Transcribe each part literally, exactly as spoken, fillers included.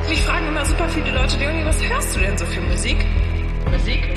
Mich fragen immer super viele Leute, Leonie, was hörst du denn so für Musik? Musik?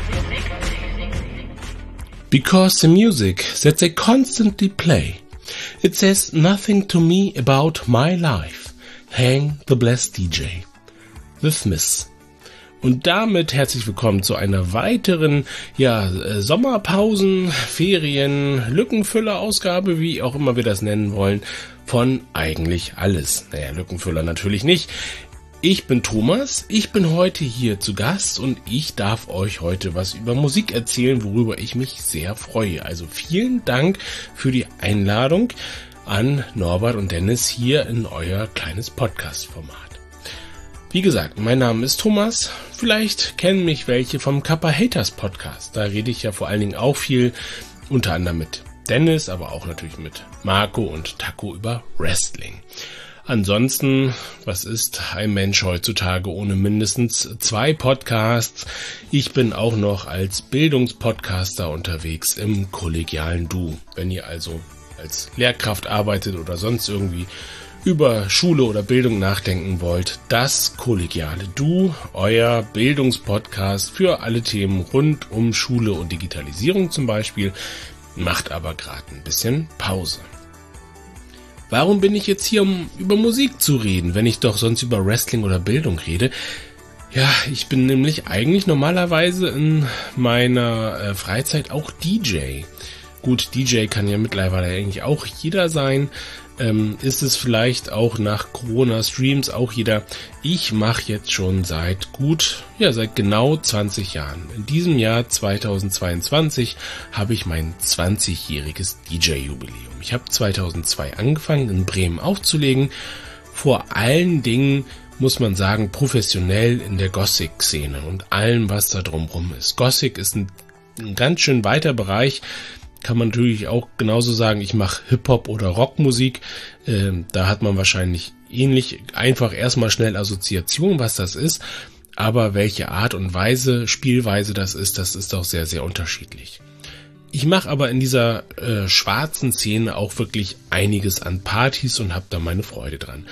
Because the music that they constantly play, it says nothing to me about my life. Hang the Blessed D J. The Smiths. Und damit herzlich willkommen zu einer weiteren, ja, Sommerpausen, Ferien, Lückenfüller-Ausgabe, wie auch immer wir das nennen wollen, von eigentlich alles. Naja, Lückenfüller natürlich nicht. Ich bin Thomas, ich bin heute hier zu Gast und ich darf euch heute was über Musik erzählen, worüber ich mich sehr freue. Also vielen Dank für die Einladung an Norbert und Dennis hier in euer kleines Podcast-Format. Wie gesagt, mein Name ist Thomas. Vielleicht kennen mich welche vom Kappa Haters Podcast. Da rede ich ja vor allen Dingen auch viel, unter anderem mit Dennis, aber auch natürlich mit Marco und Taco über Wrestling. Ansonsten, was ist ein Mensch heutzutage ohne mindestens zwei Podcasts? Ich bin auch noch als Bildungspodcaster unterwegs im kollegialen Du. Wenn ihr also als Lehrkraft arbeitet oder sonst irgendwie über Schule oder Bildung nachdenken wollt, das kollegiale Du, euer Bildungspodcast für alle Themen rund um Schule und Digitalisierung zum Beispiel, macht aber gerade ein bisschen Pause. Warum bin ich jetzt hier, um über Musik zu reden, wenn ich doch sonst über Wrestling oder Bildung rede? Ja, ich bin nämlich eigentlich normalerweise in meiner äh, Freizeit auch D J. Gut, D J kann ja mittlerweile eigentlich auch jeder sein. Ähm, ist es vielleicht auch nach Corona-Streams auch jeder. Ich mache jetzt schon seit gut, ja seit genau zwanzig Jahren. In diesem Jahr zweitausendzweiundzwanzig habe ich mein zwanzigjähriges D J-Jubiläum. Ich habe zweitausendzwei angefangen in Bremen aufzulegen. Vor allen Dingen muss man sagen professionell in der Gothic-Szene und allem, was da drumherum ist. Gothic ist ein, ein ganz schön weiter Bereich. Kann man natürlich auch genauso sagen, ich mache Hip-Hop oder Rockmusik. Ähm, da hat man wahrscheinlich ähnlich einfach erstmal schnell Assoziation, was das ist. Aber welche Art und Weise, Spielweise das ist, das ist auch sehr, sehr unterschiedlich. Ich mache aber in dieser äh, schwarzen Szene auch wirklich einiges an Partys und habe da meine Freude dran.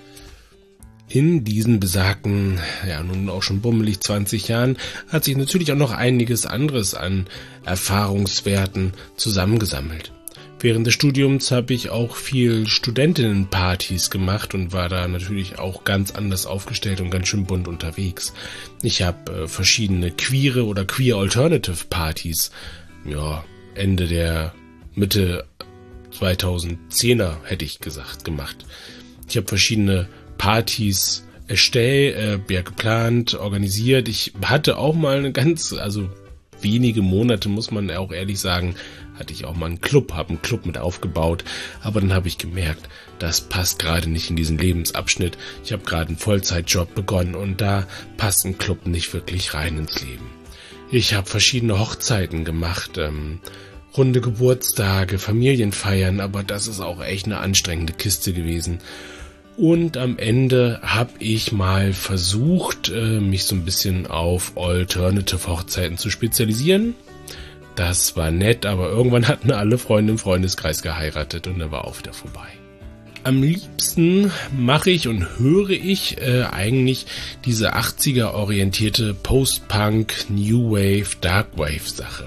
In diesen besagten, ja nun auch schon bummelig zwanzig Jahren, hat sich natürlich auch noch einiges anderes an Erfahrungswerten zusammengesammelt. Während des Studiums habe ich auch viel Studentinnenpartys gemacht und war da natürlich auch ganz anders aufgestellt und ganz schön bunt unterwegs. Ich habe äh, verschiedene queere oder queer-alternative-Partys, ja, Ende der Mitte zweitausendzehner hätte ich gesagt, gemacht. Ich habe verschiedene Partys erstellt, äh, ja, geplant, organisiert. Ich hatte auch mal eine ganz, also wenige Monate, muss man auch ehrlich sagen, hatte ich auch mal einen Club, habe einen Club mit aufgebaut, aber dann habe ich gemerkt, das passt gerade nicht in diesen Lebensabschnitt. Ich habe gerade einen Vollzeitjob begonnen und da passt ein Club nicht wirklich rein ins Leben. Ich habe verschiedene Hochzeiten gemacht, ähm, runde Geburtstage, Familienfeiern, aber das ist auch echt eine anstrengende Kiste gewesen. Und am Ende habe ich mal versucht, mich so ein bisschen auf Alternative-Hochzeiten zu spezialisieren. Das war nett, aber irgendwann hatten alle Freunde im Freundeskreis geheiratet und da war auch wieder vorbei. Am liebsten mache ich und höre ich äh, eigentlich diese achtziger-orientierte Post-Punk, New Wave, Dark Wave Sache.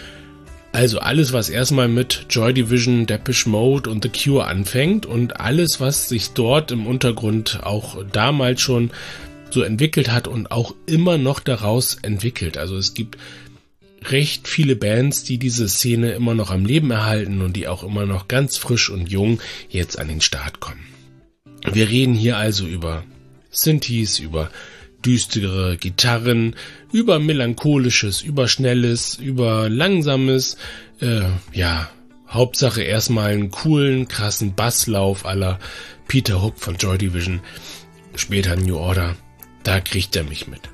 Also alles, was erstmal mit Joy Division, Depeche Mode und The Cure anfängt und alles, was sich dort im Untergrund auch damals schon so entwickelt hat und auch immer noch daraus entwickelt. Also es gibt recht viele Bands, die diese Szene immer noch am Leben erhalten und die auch immer noch ganz frisch und jung jetzt an den Start kommen. Wir reden hier also über Synthes, über düstere Gitarren, über melancholisches, über schnelles, über langsames, äh, ja, Hauptsache erstmal einen coolen, krassen Basslauf à la Peter Hook von Joy Division, später New Order, da kriegt er mich mit.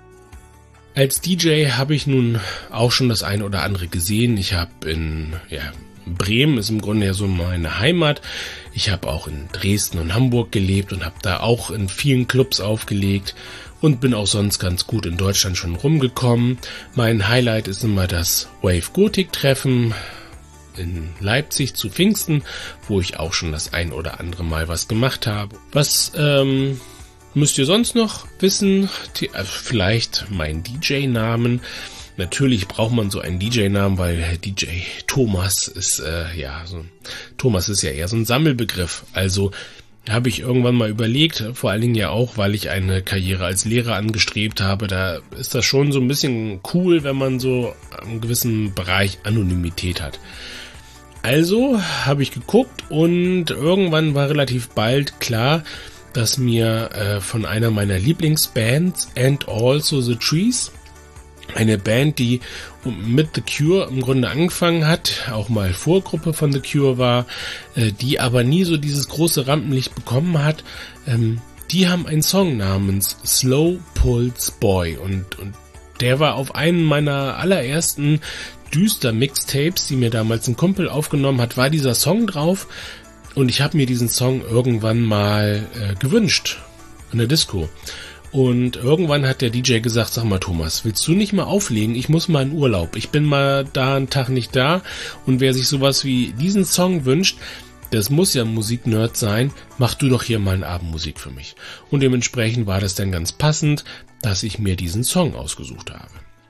Als D J habe ich nun auch schon das eine oder andere gesehen. Ich habe in, ja, Bremen ist im Grunde ja so meine Heimat. Ich habe auch in Dresden und Hamburg gelebt und habe da auch in vielen Clubs aufgelegt und bin auch sonst ganz gut in Deutschland schon rumgekommen. Mein Highlight ist immer das Wave Gothic Treffen in Leipzig zu Pfingsten, wo ich auch schon das ein oder andere Mal was gemacht habe. Was ähm, Müsst ihr sonst noch wissen, die, äh, vielleicht meinen D J-Namen. Natürlich braucht man so einen D J-Namen, weil D J Thomas ist, äh, ja, so, Thomas ist ja eher so ein Sammelbegriff. Also habe ich irgendwann mal überlegt, vor allen Dingen ja auch, weil ich eine Karriere als Lehrer angestrebt habe, da ist das schon so ein bisschen cool, wenn man so einen gewissen Bereich Anonymität hat. Also habe ich geguckt und irgendwann war relativ bald klar, dass mir äh, von einer meiner Lieblingsbands, And Also the Trees, eine Band, die mit The Cure im Grunde angefangen hat, auch mal Vorgruppe von The Cure war, äh, die aber nie so dieses große Rampenlicht bekommen hat, ähm, die haben einen Song namens Slow Pulse Boy und, und der war auf einem meiner allerersten düster Mixtapes, die mir damals ein Kumpel aufgenommen hat, war dieser Song drauf und ich habe mir diesen Song irgendwann mal äh, gewünscht in der Disco. Und irgendwann hat der D J gesagt, sag mal Thomas, willst du nicht mal auflegen? Ich muss mal in Urlaub. Ich bin mal da einen Tag nicht da. Und wer sich sowas wie diesen Song wünscht, das muss ja Musiknerd sein, mach du doch hier mal eine Abendmusik für mich. Und dementsprechend war das dann ganz passend, dass ich mir diesen Song ausgesucht habe.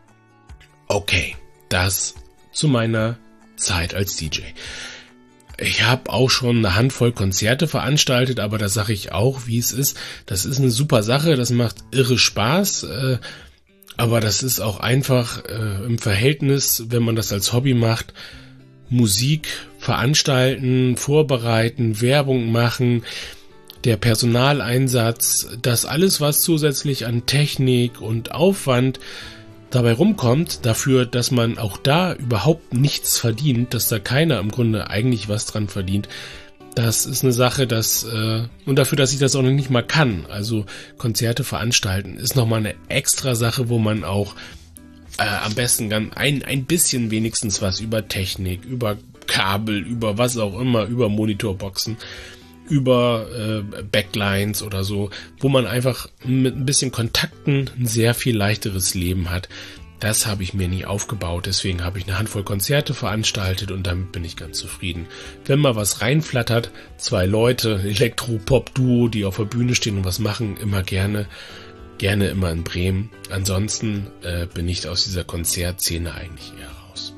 Okay, das zu meiner Zeit als D J. Ich habe auch schon eine Handvoll Konzerte veranstaltet, aber da sage ich auch, wie es ist. Das ist eine super Sache, das macht irre Spaß, äh, aber das ist auch einfach äh, im Verhältnis, wenn man das als Hobby macht, Musik veranstalten, vorbereiten, Werbung machen, der Personaleinsatz, das alles, was zusätzlich an Technik und Aufwand dabei rumkommt, dafür, dass man auch da überhaupt nichts verdient, dass da keiner im Grunde eigentlich was dran verdient, das ist eine Sache, dass äh, und dafür, dass ich das auch noch nicht mal kann, also Konzerte veranstalten, ist nochmal eine extra Sache, wo man auch äh, am besten ganz ein, ein bisschen wenigstens was über Technik, über Kabel, über was auch immer, über Monitorboxen, über äh, Backlines oder so, wo man einfach mit ein bisschen Kontakten ein sehr viel leichteres Leben hat. Das habe ich mir nie aufgebaut, deswegen habe ich eine Handvoll Konzerte veranstaltet und damit bin ich ganz zufrieden. Wenn mal was reinflattert, zwei Leute, Elektro-Pop-Duo, die auf der Bühne stehen und was machen, immer gerne, gerne immer in Bremen. Ansonsten äh, bin ich aus dieser Konzertszene eigentlich eher raus.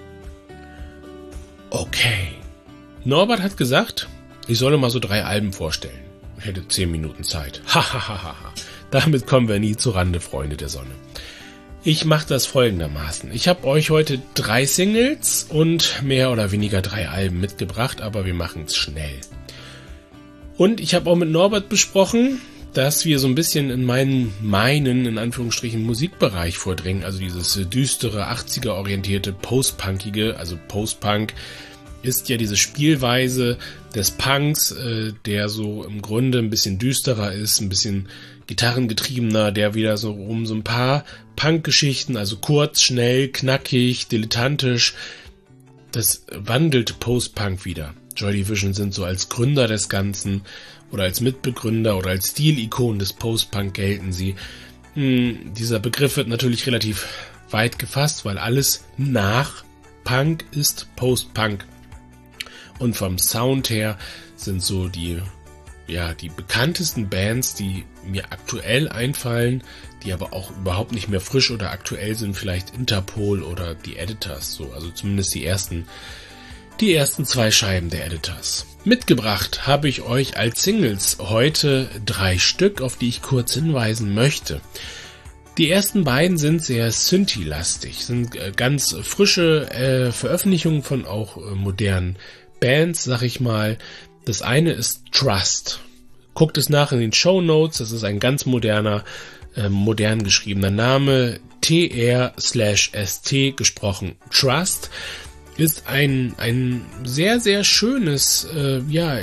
Okay. Norbert hat gesagt, ich solle mal so drei Alben vorstellen. Ich hätte zehn Minuten Zeit. Hahaha. Damit kommen wir nie zu Rande, Freunde der Sonne. Ich mache das folgendermaßen. Ich habe euch heute drei Singles und mehr oder weniger drei Alben mitgebracht, aber wir machen es schnell. Und ich habe auch mit Norbert besprochen, dass wir so ein bisschen in meinen, meinen, in Anführungsstrichen, Musikbereich vordringen. Also dieses düstere, achtziger-orientierte, Post-Punkige, also Post-Punk, ist ja diese Spielweise des Punks, äh, der so im Grunde ein bisschen düsterer ist, ein bisschen gitarrengetriebener, der wieder so um so ein paar Punk-Geschichten, also kurz, schnell, knackig, dilettantisch, das wandelt Post-Punk wieder. Joy Division sind so als Gründer des Ganzen oder als Mitbegründer oder als Stilikon des Post-Punk gelten sie. Hm, dieser Begriff wird natürlich relativ weit gefasst, weil alles nach Punk ist Post-Punk. Und vom Sound her sind so die, ja, die bekanntesten Bands, die mir aktuell einfallen, die aber auch überhaupt nicht mehr frisch oder aktuell sind, vielleicht Interpol oder die Editors, so, also zumindest die ersten, die ersten zwei Scheiben der Editors. Mitgebracht habe ich euch als Singles heute drei Stück, auf die ich kurz hinweisen möchte. Die ersten beiden sind sehr Synthi-lastig, sind äh, ganz frische äh, Veröffentlichungen von auch äh, modernen Bands, sag ich mal. Das eine ist Trust. Guckt es nach in den Shownotes, das ist ein ganz moderner, äh, modern geschriebener Name, T R slash S T gesprochen. Trust ist ein ein sehr, sehr schönes äh, ja,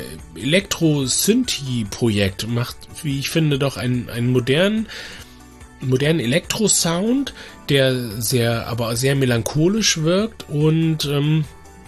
Elektro-Synthi-Projekt, macht, wie ich finde, doch einen, einen modernen modernen Elektro-Sound, der sehr, aber sehr melancholisch wirkt und ähm,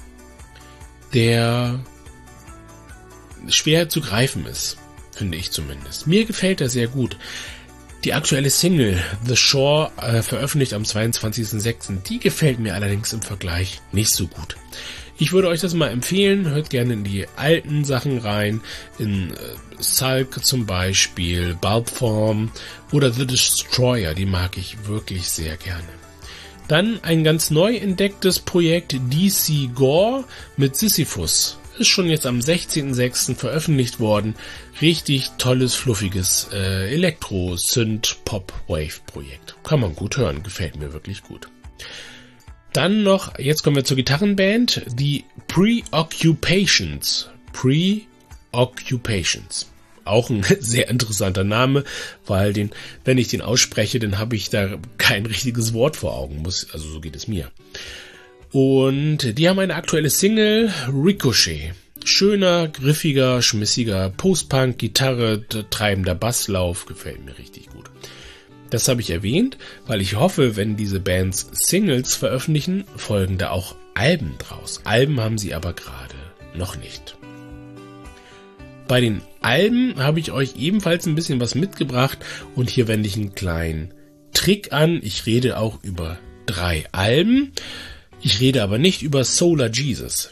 der schwer zu greifen ist, finde ich zumindest. Mir gefällt er sehr gut. Die aktuelle Single The Shore, äh, veröffentlicht am zweiundzwanzigsten sechsten, die gefällt mir allerdings im Vergleich nicht so gut. Ich würde euch das mal empfehlen, hört gerne in die alten Sachen rein, in äh, Sulk zum Beispiel, Bulbform oder The Destroyer, die mag ich wirklich sehr gerne. Dann ein ganz neu entdecktes Projekt, D C Gore mit Sisyphus. Ist schon jetzt am sechzehnten sechsten veröffentlicht worden. Richtig tolles, fluffiges äh, Elektro-Synth-Pop-Wave-Projekt. Kann man gut hören, gefällt mir wirklich gut. Dann noch, jetzt kommen wir zur Gitarrenband, die Preoccupations. Preoccupations. Auch ein sehr interessanter Name, weil den, wenn ich den ausspreche, dann habe ich da kein richtiges Wort vor Augen. Muss, also so geht es mir. Und die haben eine aktuelle Single, Ricochet. Schöner, griffiger, schmissiger Post-Punk, Gitarre, treibender Basslauf, gefällt mir richtig gut. Das habe ich erwähnt, weil ich hoffe, wenn diese Bands Singles veröffentlichen, folgen da auch Alben draus. Alben haben sie aber gerade noch nicht. Bei den Alben habe ich euch ebenfalls ein bisschen was mitgebracht und hier wende ich einen kleinen Trick an. Ich rede auch über drei Alben. Ich rede aber nicht über Solar Jesus.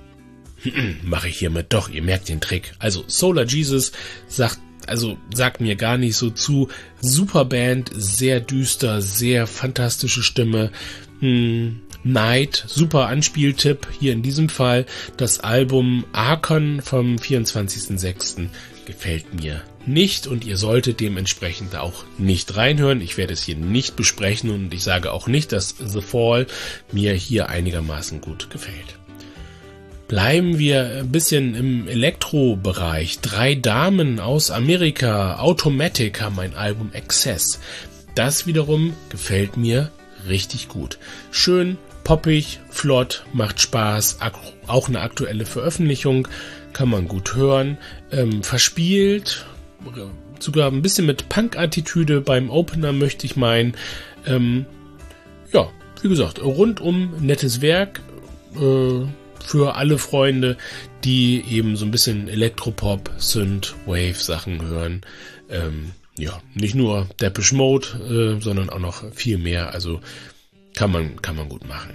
Mache ich hiermit doch, ihr merkt den Trick. Also Solar Jesus sagt, also sagt mir gar nicht so zu. Super Band, sehr düster, sehr fantastische Stimme. Hm, Night, super Anspieltipp. Hier in diesem Fall das Album Archon vom vierundzwanzigsten sechsten gefällt mir nicht und ihr solltet dementsprechend auch nicht reinhören. Ich werde es hier nicht besprechen und ich sage auch nicht, dass The Fall mir hier einigermaßen gut gefällt. Bleiben wir ein bisschen im Elektro-Bereich. Drei Damen aus Amerika, Automatic, haben ein Album Excess. Das wiederum gefällt mir richtig gut. Schön, poppig, flott, macht Spaß, auch eine aktuelle Veröffentlichung, kann man gut hören, ähm, verspielt, sogar ein bisschen mit Punk-Attitüde beim Opener möchte ich meinen. Ähm, ja, wie gesagt, rundum nettes Werk äh, für alle Freunde, die eben so ein bisschen Elektropop, Synth, Wave Sachen hören. Ähm, ja, nicht nur Depeche Mode, äh, sondern auch noch viel mehr, also kann man, kann man gut machen.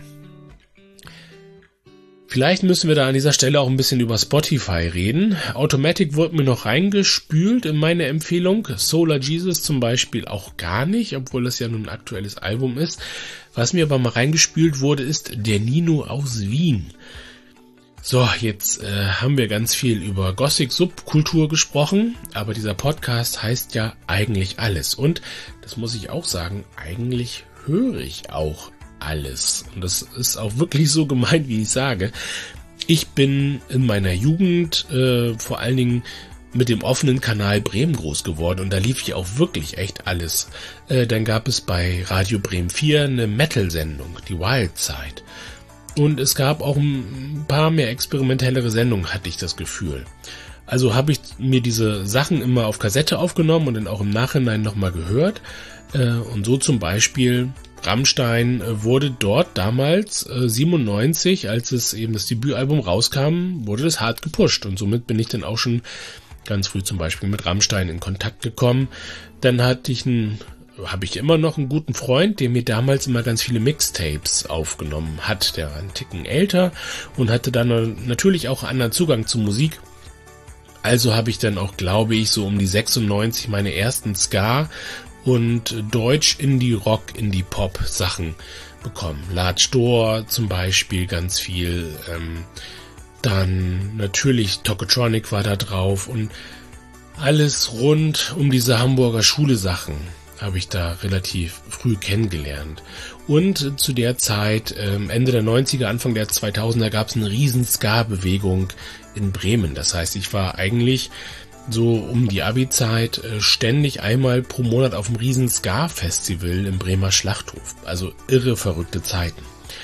Vielleicht müssen wir da an dieser Stelle auch ein bisschen über Spotify reden. Automatic wurde mir noch reingespült in meine Empfehlung. Solar Jesus zum Beispiel auch gar nicht, obwohl das ja nun ein aktuelles Album ist. Was mir aber mal reingespült wurde, ist der Nino aus Wien. So, jetzt äh, haben wir ganz viel über Gothic-Subkultur gesprochen, aber dieser Podcast heißt ja eigentlich alles. Und, das muss ich auch sagen, eigentlich höre ich auch alles. Und das ist auch wirklich so gemeint, wie ich sage. Ich bin in meiner Jugend äh, vor allen Dingen mit dem offenen Kanal Bremen groß geworden und da lief ja auch wirklich echt alles. Äh, dann gab es bei Radio Bremen vier eine Metal-Sendung, die Wildside. Und es gab auch ein paar mehr experimentellere Sendungen, hatte ich das Gefühl. Also habe ich mir diese Sachen immer auf Kassette aufgenommen und dann auch im Nachhinein nochmal gehört. Äh, und so zum Beispiel Rammstein wurde dort damals äh, siebenundneunzig, als es eben das Debütalbum rauskam, wurde das hart gepusht. Und somit bin ich dann auch schon ganz früh zum Beispiel mit Rammstein in Kontakt gekommen. Dann hatte ich einen, habe ich immer noch einen guten Freund, der mir damals immer ganz viele Mixtapes aufgenommen hat. Der war einen Ticken älter und hatte dann natürlich auch einen anderen Zugang zu Musik. Also habe ich dann auch, glaube ich, so um die sechsundneunzig meine ersten Ska- und Deutsch Indie-Rock, Indie-Pop-Sachen bekommen. Large Door zum Beispiel ganz viel. Ähm, dann natürlich Tokotronic war da drauf und alles rund um diese Hamburger Schule-Sachen habe ich da relativ früh kennengelernt. Und zu der Zeit, ähm, Ende der neunziger, Anfang der zweitausender, gab es eine riesen Ska-Bewegung in Bremen. Das heißt, ich war eigentlich so um die Abi-Zeit äh, ständig einmal pro Monat auf dem riesen Ska-Festival im Bremer Schlachthof. Also irre verrückte Zeiten.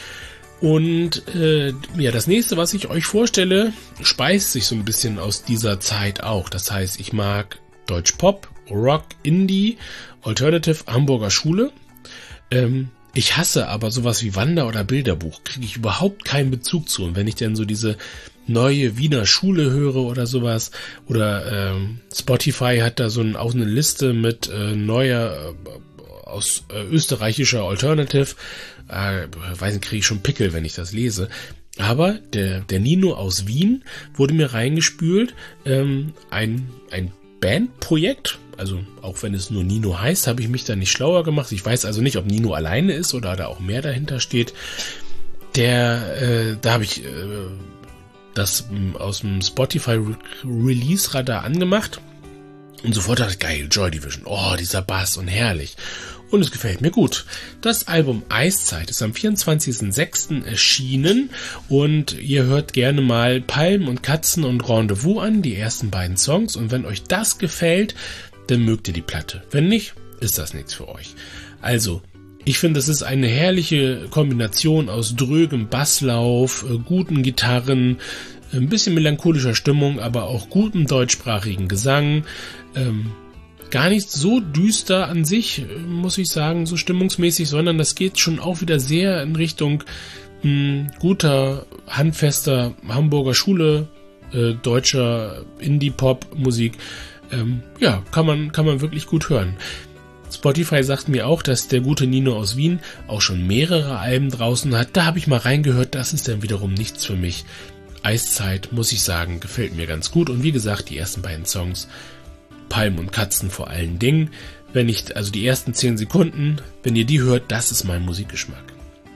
Und äh, ja, das nächste, was ich euch vorstelle, speist sich so ein bisschen aus dieser Zeit auch. Das heißt, ich mag Deutsch-Pop, Rock, Indie, Alternative, Hamburger Schule. Ähm, ich hasse aber sowas wie Wander- oder Bilderbuch. Kriege ich überhaupt keinen Bezug zu. Und wenn ich dann so diese neue Wiener Schule höre oder sowas, oder ähm, Spotify hat da so ein, auch eine Liste mit äh, neuer äh, aus äh, österreichischer Alternative, äh, weiß nicht, kriege ich schon Pickel, wenn ich das lese. Aber der, der Nino aus Wien wurde mir reingespült. Ähm, ein, ein Bandprojekt, also auch wenn es nur Nino heißt, habe ich mich da nicht schlauer gemacht. Ich weiß also nicht, ob Nino alleine ist oder da auch mehr dahinter steht. Der, äh, da habe ich äh, das m, aus dem Spotify Re- Release Radar angemacht und sofort dachte ich, geil, Joy Division, oh, dieser Bass und herrlich. Und es gefällt mir gut. Das Album Eiszeit ist am vierundzwanzigsten sechsten erschienen und ihr hört gerne mal Palmen und Katzen und Rendezvous an, die ersten beiden Songs. Und wenn euch das gefällt, dann mögt ihr die Platte. Wenn nicht, ist das nichts für euch. Also, ich finde, es ist eine herrliche Kombination aus drögem Basslauf, guten Gitarren, ein bisschen melancholischer Stimmung, aber auch gutem deutschsprachigen Gesang. Ähm, Gar nicht so düster an sich, muss ich sagen, so stimmungsmäßig, sondern das geht schon auch wieder sehr in Richtung mh, guter, handfester Hamburger Schule, äh, deutscher Indie-Pop-Musik. Ähm, ja, kann man, kann man wirklich gut hören. Spotify sagt mir auch, dass der gute Nino aus Wien auch schon mehrere Alben draußen hat. Da habe ich mal reingehört, das ist dann wiederum nichts für mich. Eiszeit, muss ich sagen, gefällt mir ganz gut. Und wie gesagt, die ersten beiden Songs, Palmen und Katzen vor allen Dingen. Wenn ich, also die ersten zehn Sekunden, wenn ihr die hört, das ist mein Musikgeschmack.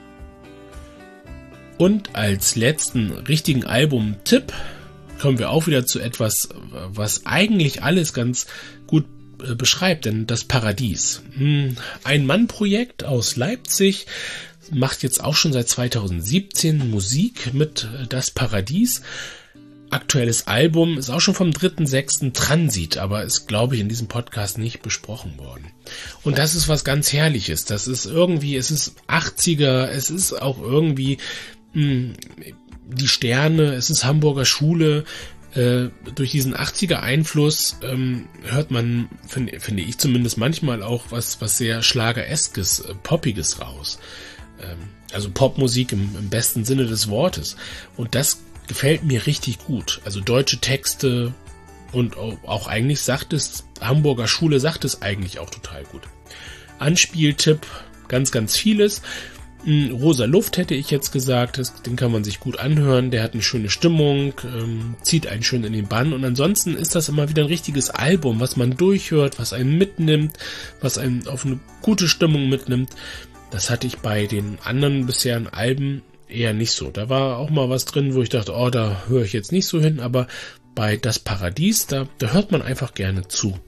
Und als letzten richtigen Album-Tipp kommen wir auch wieder zu etwas, was eigentlich alles ganz gut äh, beschreibt, denn das Paradies. Hm, ein Mann-Projekt aus Leipzig, macht jetzt auch schon seit zweitausendsiebzehn Musik mit äh, Das Paradies. Aktuelles Album ist auch schon vom dritten sechsten Transit, aber ist, glaube ich, in diesem Podcast nicht besprochen worden. Und das ist was ganz Herrliches. Das ist irgendwie, es ist achtziger, es ist auch irgendwie mh, die Sterne, es ist Hamburger Schule. Äh, durch diesen achtziger Einfluss ähm, hört man, find, finde ich zumindest manchmal auch was, was sehr Schlagereskes, äh, Poppiges raus. Ähm, also Popmusik im, im besten Sinne des Wortes. Und das gefällt mir richtig gut. Also deutsche Texte und auch eigentlich sagt es, Hamburger Schule sagt es eigentlich auch total gut. Anspieltipp, ganz, ganz vieles. Rosa Luft hätte ich jetzt gesagt, das, den kann man sich gut anhören, der hat eine schöne Stimmung, ähm, zieht einen schön in den Bann und ansonsten ist das immer wieder ein richtiges Album, was man durchhört, was einen mitnimmt, was einen auf eine gute Stimmung mitnimmt. Das hatte ich bei den anderen bisherigen Alben eher nicht so. Da war auch mal was drin, wo ich dachte, oh, da höre ich jetzt nicht so hin, aber bei Das Paradies, da, da hört man einfach gerne zu.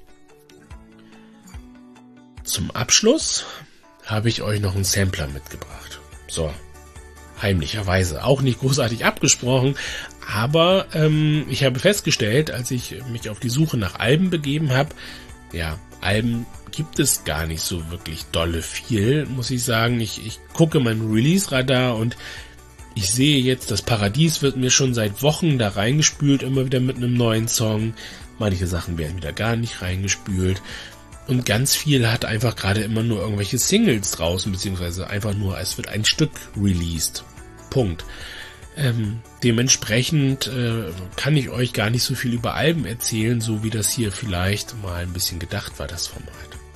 Zum Abschluss habe ich euch noch einen Sampler mitgebracht. So, heimlicherweise, auch nicht großartig abgesprochen, aber ähm, ich habe festgestellt, als ich mich auf die Suche nach Alben begeben habe, ja, Alben gibt es gar nicht so wirklich dolle viel, muss ich sagen. Ich, ich gucke mein Release-Radar und ich sehe jetzt, das Paradies wird mir schon seit Wochen da reingespült, immer wieder mit einem neuen Song. Manche Sachen werden wieder gar nicht reingespült. Und ganz viel hat einfach gerade immer nur irgendwelche Singles draußen, beziehungsweise einfach nur, es wird ein Stück released. Punkt. Ähm, dementsprechend äh, kann ich euch gar nicht so viel über Alben erzählen, so wie das hier vielleicht mal ein bisschen gedacht war, das Format.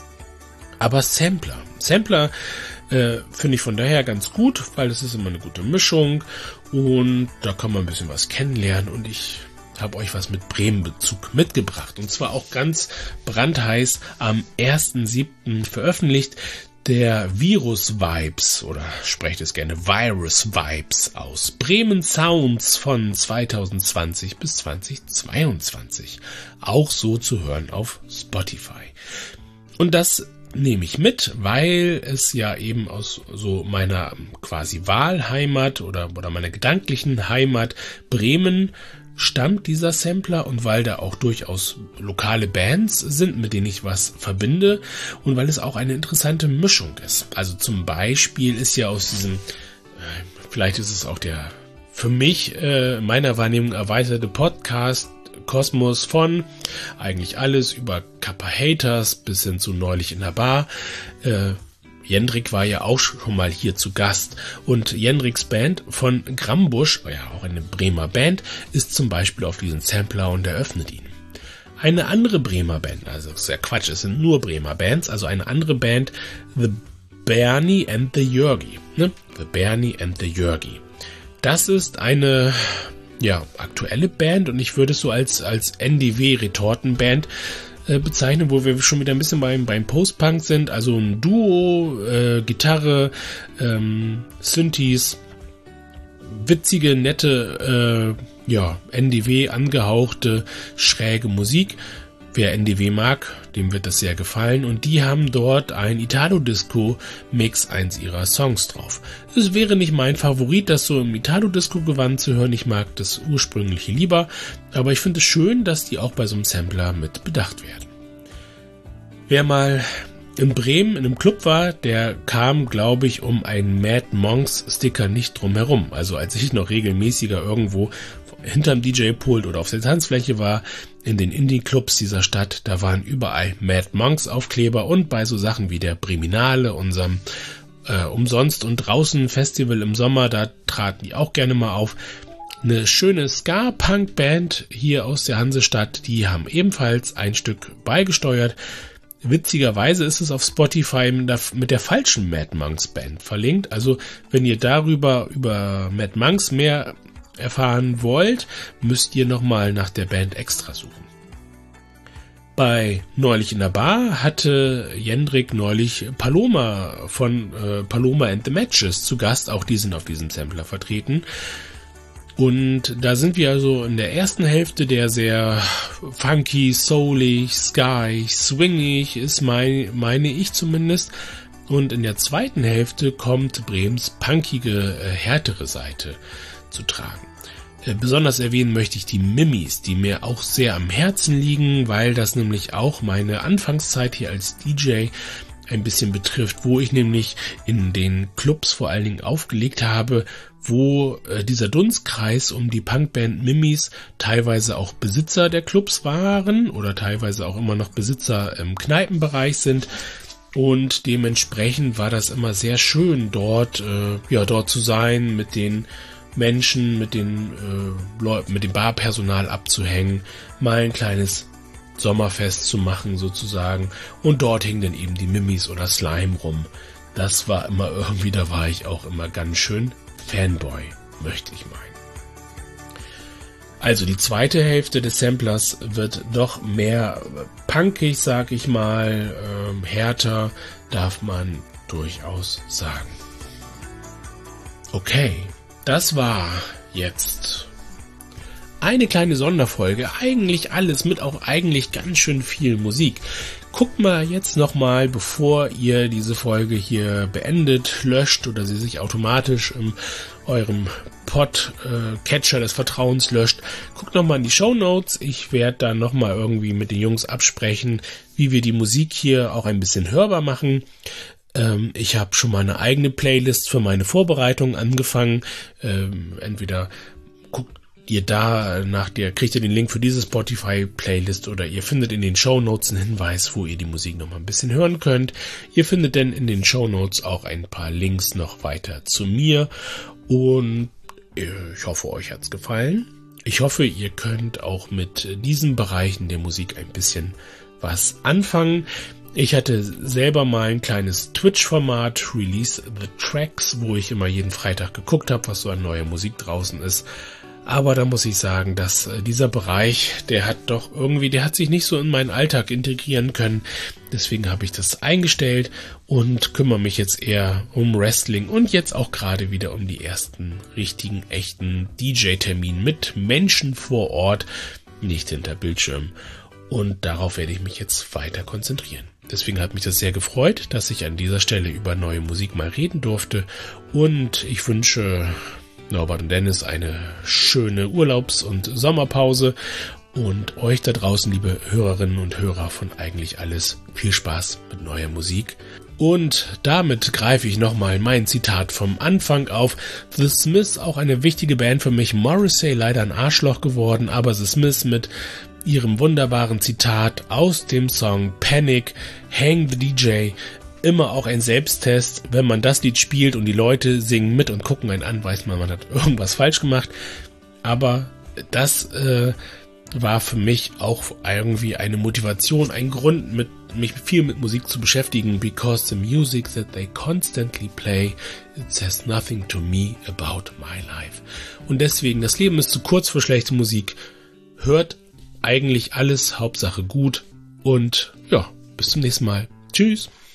Aber Sampler. Sampler äh, finde ich von daher ganz gut, weil es ist immer eine gute Mischung und da kann man ein bisschen was kennenlernen und ich habe euch was mit Bremen-Bezug mitgebracht und zwar auch ganz brandheiß am ersten siebten veröffentlicht der Virus Vibes oder sprecht es gerne Virus Vibes aus Bremen Sounds von zweitausendzwanzig bis zweitausendzweiundzwanzig. Auch so zu hören auf Spotify. Und das nehme ich mit, weil es ja eben aus so meiner quasi Wahlheimat oder, oder meiner gedanklichen Heimat Bremen stammt dieser Sampler und weil da auch durchaus lokale Bands sind, mit denen ich was verbinde und weil es auch eine interessante Mischung ist. Also zum Beispiel ist ja aus diesem, vielleicht ist es auch der für mich äh, meiner Wahrnehmung erweiterte Podcast Kosmos von eigentlich alles über Kappa Haters bis hin zu neulich in der Bar. Äh, Jendrik war ja auch schon mal hier zu Gast und Jendriks Band von Grambusch, ja auch eine Bremer Band, ist zum Beispiel auf diesen Sampler und eröffnet ihn. Eine andere Bremer Band, also das ist ja Quatsch, es sind nur Bremer Bands, also eine andere Band, The Bernie and the Jörgi, ne? The Bernie and the Jörgi. Das ist eine ja, aktuelle Band und ich würde es so als, als N D W-Retortenband äh, bezeichnen, wo wir schon wieder ein bisschen beim, beim Post-Punk sind. Also ein Duo, äh, Gitarre, ähm, Synthes, witzige, nette, äh, ja, N D W angehauchte, schräge Musik. Wer N D W mag, dem wird das sehr gefallen. Und die haben dort ein Italo-Disco-Mix, eins ihrer Songs drauf. Es wäre nicht mein Favorit, das so im Italo-Disco-Gewand zu hören. Ich mag das ursprüngliche lieber. Aber ich finde es schön, dass die auch bei so einem Sampler mit bedacht werden. Wer mal in Bremen in einem Club war, der kam, glaube ich, um einen Mad Monks Sticker nicht drum herum. Also als ich noch regelmäßiger irgendwo hinterm D J-Pult oder auf der Tanzfläche war, in den Indie-Clubs dieser Stadt, da waren überall Mad Monks Aufkleber und bei so Sachen wie der Priminale, unserem äh, Umsonst- und Draußen-Festival im Sommer, da traten die auch gerne mal auf. Eine schöne Ska-Punk-Band hier aus der Hansestadt, die haben ebenfalls ein Stück beigesteuert. Witzigerweise ist es auf Spotify mit der, mit der falschen Mad Monks Band verlinkt. Also wenn ihr darüber über Mad Monks mehr erfahren wollt, müsst ihr nochmal nach der Band extra suchen. Bei Neulich in der Bar hatte Jendrik neulich Paloma von äh, Paloma and the Matches zu Gast. Auch die sind auf diesem Sampler vertreten. Und da sind wir also in der ersten Hälfte, der sehr funky, soulig, sky, swingig ist, mein, meine ich zumindest. Und in der zweiten Hälfte kommt Brems punkige, äh, härtere Seite zu tragen. Äh, besonders erwähnen möchte ich die Mimis, die mir auch sehr am Herzen liegen, weil das nämlich auch meine Anfangszeit hier als D J ein bisschen betrifft, wo ich nämlich in den Clubs vor allen Dingen aufgelegt habe, wo äh, dieser Dunstkreis um die Punkband Mimis teilweise auch Besitzer der Clubs waren oder teilweise auch immer noch Besitzer im Kneipenbereich sind. Und dementsprechend war das immer sehr schön, dort äh, ja dort zu sein, mit den Menschen, mit den äh, Leuten, mit dem Barpersonal abzuhängen, mal ein kleines Sommerfest zu machen sozusagen. Und dort hingen dann eben die Mimis oder Slime rum. Das war immer irgendwie, da war ich auch immer ganz schön Fanboy, möchte ich meinen. Also die zweite Hälfte des Samplers wird doch mehr punkig, sag ich mal, ähm, härter, darf man durchaus sagen. Okay, das war jetzt eine kleine Sonderfolge, eigentlich alles mit auch eigentlich ganz schön viel Musik. Guckt mal jetzt nochmal, bevor ihr diese Folge hier beendet, löscht oder sie sich automatisch in eurem Podcatcher des Vertrauens löscht. Guckt nochmal in die Shownotes. Ich werde dann nochmal irgendwie mit den Jungs absprechen, wie wir die Musik hier auch ein bisschen hörbar machen. Ähm, ich habe schon mal eine eigene Playlist für meine Vorbereitung angefangen. Ähm, entweder guckt ihr da nach der, kriegt ihr den Link für diese Spotify-Playlist oder ihr findet in den Shownotes einen Hinweis, wo ihr die Musik noch mal ein bisschen hören könnt. Ihr findet dann in den Shownotes auch ein paar Links noch weiter zu mir und ich hoffe, euch hat's gefallen. Ich hoffe, ihr könnt auch mit diesen Bereichen der Musik ein bisschen was anfangen. Ich hatte selber mal ein kleines Twitch-Format, Release the Tracks, wo ich immer jeden Freitag geguckt habe, was so an neuer Musik draußen ist. Aber da muss ich sagen, dass äh, dieser Bereich, der hat doch irgendwie, der hat sich nicht so in meinen Alltag integrieren können. Deswegen habe ich das eingestellt und kümmere mich jetzt eher um Wrestling und jetzt auch gerade wieder um die ersten richtigen, echten D J-Termine mit Menschen vor Ort, nicht hinter Bildschirm. Und darauf werde ich mich jetzt weiter konzentrieren. Deswegen hat mich das sehr gefreut, dass ich an dieser Stelle über neue Musik mal reden durfte. Und ich wünsche Norbert und Dennis eine schöne Urlaubs- und Sommerpause und euch da draußen, liebe Hörerinnen und Hörer von Eigentlich Alles, viel Spaß mit neuer Musik. Und damit greife ich nochmal mein Zitat vom Anfang auf. The Smiths, auch eine wichtige Band für mich. Morrissey leider ein Arschloch geworden, aber The Smiths mit ihrem wunderbaren Zitat aus dem Song Panic, Hang the D J, immer auch ein Selbsttest. Wenn man das Lied spielt und die Leute singen mit und gucken einen an, weiß man, man hat irgendwas falsch gemacht. Aber das äh, war für mich auch irgendwie eine Motivation, ein Grund, mit mich viel mit Musik zu beschäftigen, because the music that they constantly play, it says nothing to me about my life. Und deswegen, das Leben ist zu kurz für schlechte Musik. Hört eigentlich alles, Hauptsache gut. Und ja, bis zum nächsten Mal. Tschüss.